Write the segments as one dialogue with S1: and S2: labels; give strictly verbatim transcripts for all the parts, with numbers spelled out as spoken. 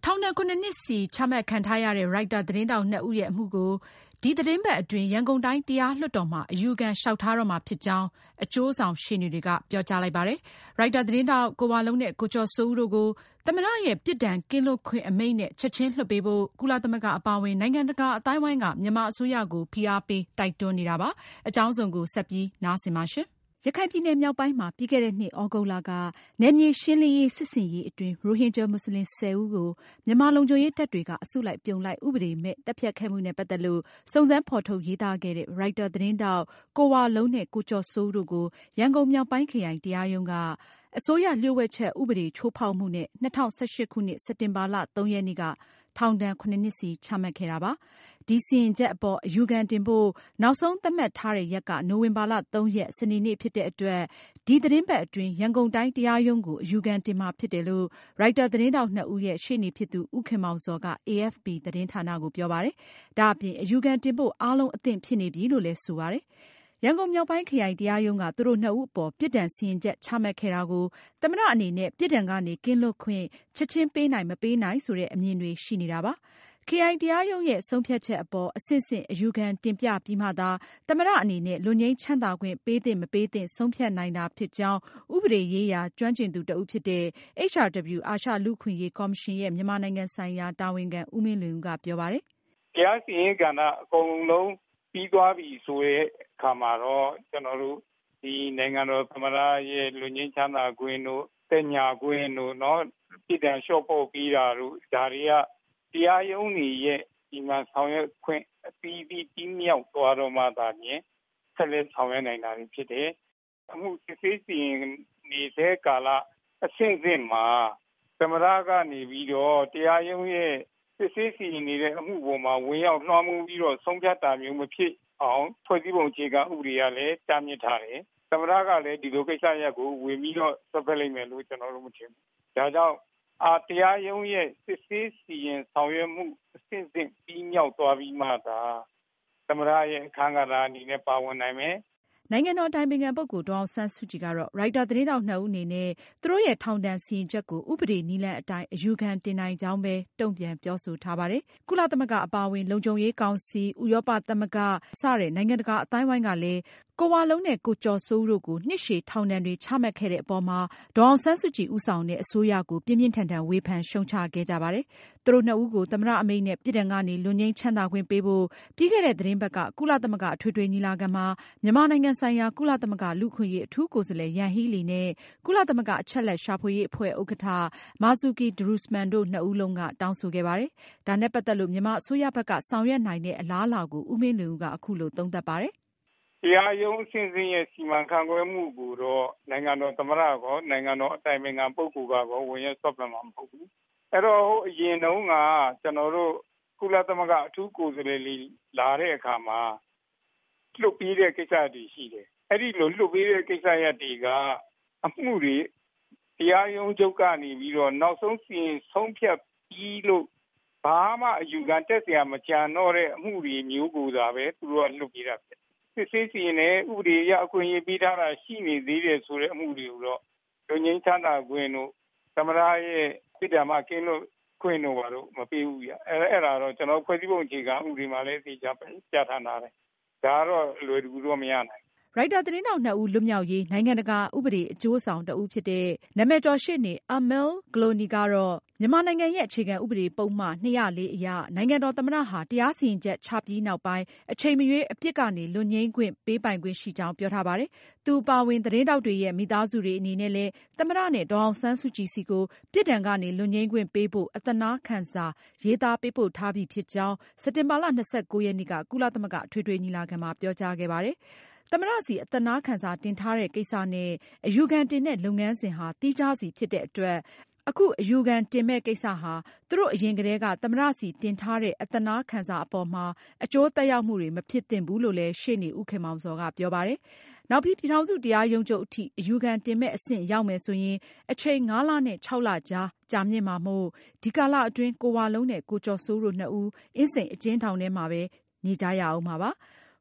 S1: ထောင်ဒဏ်ခုနှစ်နှစ်စီချမှတ်ခံထားရတဲ့ ရိုက်တာသတင်းထောက်နှစ်ဦးရဲ့အမှုကိုဒီသတင်းပတ်အတွင်းရန်ကုန်တိုင်းတရားလွှတ်တော်မှာအယူခံလျှောက်ထားတော့မှာဖြစ်ကြောင်းအကျိုးဆောင်ရှေ့နေတွေကပြောကြားလိုက်ပါတယ်။ ရိုက်တာသတင်းထောက်ကိုဝလုံးနဲ့ကိုကျော်စိုးဦးတို့ကိုသမ္မတရဲ့ပြစ်ဒဏ်ကင်းလွတ်ခွင့်အမိန့်နဲ့ချက်ချင်းလွှတ်ပေးဖို့ကုလသမဂ္ဂအပါအဝင်နိုင်ငံတကာအသိုင်းအဝိုင်းကမြန်မာအစိုးရကိုဖိအားပေးတိုက်တွန်းနေတာပါ။ အကြောင်းစုံကိုဆက်ပြီးနားဆင်ပါရှင်။ ရခိုင်ပြည်နယ်မြောက်ပိုင်းမှာပြီးခဲ့တဲ့နှစ်သြဂုတ်လကနယ်မြေရှင်းလင်းရေးစစ်ဆင်ရေးအတွင်းရိုဟင်ဂျာမွတ်စလင်ဆယ်ဦးကိုမြန်မာလုံခြုံရေးတပ်တွေကအစုလိုက်အပြုံလိုက်ဥပဒေမဲ့သတ်ဖြတ်ခဲ့မှုနဲ့ပတ်သက်လို့စုံစမ်းဖေါ်ထုတ်ရေးသားခဲ့တဲ့ရိုက်တာသတင်းထောက်ကိုဝလုံးနဲ့ကိုကျော်စိုးဦးတို့ကိုရန်ကုန်မြောက်ပိုင်းခရိုင်တရားရုံးကအစိုးရလျှို့ဝှက်ချက်ဥပဒေချိုးဖောက်မှုနဲ့၂၀၁၈ခုနှစ်စက်တင်ဘာလသုံးရက်နေ့ကထောင်ဒဏ်ခုနှစ်နှစ်စီချမှတ်ခဲ့တာပါ။ ဒီစီရင်ချက်အပေါ်အယူခံတင်ဖို့နောက်ဆုံးသတ်မှတ်ထားတဲ့ရက်ကနိုဝင်ဘာလသုံးရက်စနေနေ့ဖြစ်တဲ့အတွက်ဒီသတင်းပတ်အတွင်းရန်ကုန်တိုင်းတရားရုံးကိုအယူခံတင်မှာဖြစ်တယ်လို့ရိုက်တာသတင်းထောက်နှစ်ဦးရဲ့ရှေ့နေဖြစ်သူဦးခင်မောင်ဇော်က အေအက်ဖ်ပီ သတင်းဌာနကိုပြောပါတယ်။ ဒါအပြင်အယူခံတင်ဖို့အားလုံးအသင့်ဖြစ်နေပြီလို့လည်းဆိုပါတယ်။ ရန်ကုန်မြောက်ပိုင်းခရိုင်တရားရုံးကသူတို့နှစ်ဦးအပေါ်ပြစ်ဒဏ်စီရင်ချက်ချမှတ်ခဲ့တာကိုသမ္မတအနေနဲ့ပြစ်ဒဏ်ကနေကင်းလွတ်ခွင့်ချက်ချင်းပေးနိုင်မပေးနိုင်ဆိုတဲ့အမြင်တွေရှိနေတာပါ။ ခရိုင်တရားရုံးရဲ့ဆုံးဖြတ်ချက်အပေါ်အဆင့်ဆင့်အယူခံတင်ပြပြီးမှသာသမ္မတအနေနဲ့လွတ်ငြိမ်းချမ်းသာခွင့်ပေးသင့်မပေးသင့်ဆုံးဖြတ်နိုင်တာဖြစ်ကြောင်းဥပဒေရေးရာကျွမ်းကျင်သူတဦးဖြစ်တဲ့ အေချ်အာဒဗြူ အာရှလူ့အခွင့်အရေးကော်မရှင်ရဲ့မြန်မာနိုင်ငံဆိုင်ရာတာဝန်ခံဦးမင်းလွင်ဦးကပြောပါတယ်
S2: ။ “တရားစီရင်ရေးကဏ္ဍအကုန်လုံးပြီးသွားပြီဆိုတဲ့အခါမှာတော့ကျနော်တို့ဒီနိုင်ငံတော်သမ္မတရဲ့လွတ်ငြိမ်းချမ်းသာခွင့်တို့သက်ညှာခွင့်တို့နော်ပြစ်ဒဏ်လျှော့ပေါ့ပေးတာတို့ဒါတွေကတရားရုံးတွေရဲ့ဒီမှာဆောင်ရွက်ခွင့်အသီးသီးပြီးမြောက်သွားတော့မှသာလျှင်ဆက်လက်ဆောင်ရွက်နိုင်တာဖြစ်တယ်။အမှုစစ်ဆေးစီရင်နေတဲ့ကာလအဆင့်ဆင့်မှာသမ္မတကနေပြီးတော့တရားရုံးရဲ့စစ်ဆေးစီရင်နေတဲ့အမှုပေါ်မှာဝင်ရောက်လွှမ်းမိုးပြီးတော့ဆုံးဖြတ်တာမျိုးမဖြစ်အောင်ဖွဲ့စည်းပုံအခြေခံဥပဒေကလည်းတားမြစ်ထားတယ်။သမ္မတကလည်းဒီလိုကိစ္စရပ်ကိုဝင်ပြီးတော့ဆွတ်ဖက်လိမ့်မယ်လို့ကျနော်တို့မထင်ဘူး။ဒါကြောင့်အာတရားရုံးရဲ့စစ်ဆေးစီရင်ဆောင်ရွက်မှုအဆင့်ဆင့်ပြီးမြောက်သွားပြီးမှသာသမ္မတရဲ့အခန်းကဏ္ဍအနေနဲ့ပါဝင်နိုင်မယ်။”
S1: နိုင်ငံတော်အတိုင်ပင်ခံပုဂ္ဂိုလ်ဒေါ်အောင်ဆန်းစုကြည်ကတော့ရိုက်တာသတင်းထောက်နှစ်ဦးအနေနဲ့သူတို့ရဲ့ထောင်ဒဏ်စီရင်ချက်ကိုဥပဒေနည်းလမ်းအတိုင်းအယူခံတင်နိုင်ကြောင်းပဲတုန့်ပြန်ပြောဆိုထားပါတယ်။ ကုလသမဂ္ဂအပါအဝင်လုံခြုံရေးကောင်စီ၊ဥရောပသမဂ္ဂစတဲ့နိုင်ငံတကာအသိုင်းအဝိုင်းကလည်းကိုဝလုံးနဲ့ကိုကျော်စိုးဦးတို့ကိုနှစ်ရှည်ထောင်ဒဏ်တွေချမှတ်ခဲ့တဲ့အပေါ်မှာဒေါ်အောင်ဆန်းစုကြည်ဦးဆောင်တဲ့အစိုးရကိုပြင်းပြင်းထန်ထန်ဝေဖန်ရှုတ်ချခဲ့ကြပါတယ်။ သူတို့နှစ်ဦးကိုသမ္မတအမိန့်နဲ့ပြစ်ဒဏ်ကနေလွတ်ငြိမ်းချမ်းသာခွင့်ပေးဖို့ပြီးခဲ့တဲ့သတင်းပတ်ကကုလသမဂ္ဂအထွေထွေညီလာခံမှာမြန်မာနိုင်ငံဆိုင်ရာကုလသမဂ္ဂလူ့အခွင့်အရေးအထူးကိုယ်စားလှယ်ယန်ဟီးလီနဲ့ကုလသမဂ္ဂအချက်အလက်ရှာဖွေရေးအဖွဲ့ဥက္ကဋ္ဌမာဇူကီဒရုစမန်တို့နှစ်ဦးလုံးကတောင်းဆိုခဲ့ပါတယ်။ ဒါနဲ့ပတ်သက်လို့မြန်မာအစိုးရဘက်ကဆောင်ရွက်နိုင်တဲ့အလားအလာကိုဦးမင်းလွင်ဦးကအခုလိုသုံးသပ်ပါတယ်
S2: ။“တရားရုံးအဆင့်ဆင့်ရဲ့စီမံခန့်ခွဲမှုကိုတော့နိုင်ငံတော်သမ္မတကောနိုင်ငံတော်အတိုင်ပင်ခံပုဂ္ဂိုလ်ကကောဝင်ရောက်စွက်ဖက်မှာမဟုတ်ဘူး။အဲ့တော့အရင်တုန်းကကျနော်တို့ကုလသမဂ္ဂအထူးကိုယ်စားလှယ်တွေလာတဲ့အခါမှာလွှတ်ပေးတဲ့ကိစ္စတွေရှိတယ်။အဲ့ဒီလိုလွှတ်ပေးတဲ့ကိစ္စရပ်တွေကအမှုတွေတရားရုံးချုပ်ကနေပြီးတော့နောက်ဆုံးစီရင်ဆုံးဖြတ်ပြီးလို့ဘာမှအယူခံတက်เสียမကြံတော့တဲ့အမှုတွေမျိုးကိုသာပဲသူတို့ကလွှတ်ပေးတာဖြစ်တယ်။စစ်ဆေးစီရင်တဲ့ဥပဒေအရအခွင့်အရေးပေးထားတာရှိနေသေးတယ်ဆိုတဲ့အမှုတွေကိုတော့လွတ်ငြိမ်းချမ်းသာခွင့်တို့သမ္မတရဲ့ပြစ်ဒဏ်မှကင်းလွတ်ခွင့်တို့ဘာလို့မပေးဘူးဗျ။အဲအဲ့ဒါတော့ကျွန်တော်ဖွဲ့စည်းပုံအခြေခံဥပဒေမှာလည်းသိကြပြဋ္ဌာန်းထားတယ်။ဒါကတော့လွယ်ကူတော့မရနိုင်ဘူး။ ”
S1: ရိုက်တာသတင်းထောက်နှစ်ဦးလွတ်မြောက်ရေးနိုင်ငံတကာဥပဒေအကျိုးဆောင်တဦးဖြစ်တဲ့နာမည်ကျော်ရှေ့နေ Amal Clooney ကတော့မြန်မာနိုင်ငံရဲ့အခြေခံဥပဒေပုဒ်မ ၂၀၄ အရနိုင်ငံတော်သမ္မတဟာတရားစီရင်ချက်ချပြီးနောက်ပိုင်းအချိန်မရွေးအပြစ်ကနေလွတ်ငြိမ်းခွင့်ပေးပိုင်ခွင့်ရှိကြောင်းပြောထားပါတယ်။ သူအပါအဝင်သတင်းထောက်တွေရဲ့မိသားစုတွေအနေနဲ့လည်းသမ္မတနဲ့ဒေါ်အောင်ဆန်းစုကြည်ဆီကိုပြစ်ဒဏ်ကနေလွတ်ငြိမ်းခွင့်ပေးဖို့အသနားခံစာရေးသားပေးပို့ထားပြီဖြစ်ကြောင်းစက်တင်ဘာလ၂၉ရက်နေ့ကကုလသမဂ္ဂအထွေထွေညီလာခံမှာပြောကြားခဲ့ပါတယ်။ သမ္မတဆီအသနားခံစာတင်ထားတဲ့ကိစ္စနဲ့အယူခံတင်တဲ့လုပ်ငန်းစဉ်ဟာသီးခြားစီဖြစ်တဲ့အတွက်အခုအယူခံတင်မယ့်ကိစ္စဟာသူတို့အရင်ကတည်းကသမ္မတဆီတင်ထားတဲ့အသနားခံစာအပေါ်မှာအကျိုးသက်ရောက်မှုတွေမဖြစ်သင့်ဘူးလို့လည်းရှေ့နေဦးခင်မောင်ဇော်ကပြောပါတယ်။ နောက်ပြီးပြည်ထောင်စုတရားရုံးချုပ်အထိအယူခံတင်မယ့်အဆင့်ရောက်မယ်ဆိုရင်အချိန်ငါးလနဲ့ခြောက်လကြားကြာမြင့်မှာမို့ဒီကာလအတွင်းကိုဝလုံးနဲ့ကိုကျော်စိုးဦးတို့နှစ်ဦးအင်းစိန်အကျဉ်းထောင်ထဲမှာပဲနေကြရဦးမှာပါ။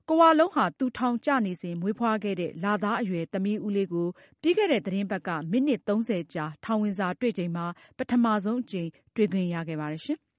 S1: ကိုဝလုံးဟာသူထောင်ကျနေစဉ်မွေးဖွားခဲ့တဲ့လသားအရွယ်သမီးဦးလေးကိုပြီးခဲ့တဲ့သတင်းပတ်ကမိနစ်သုံးဆယ်ကြာထောင်ဝင်စာတွေ့ချိန်မှာပထမဆုံးအကြိမ်တွေ့ခွင့်ရခဲ့ပါတယ်ရှင်။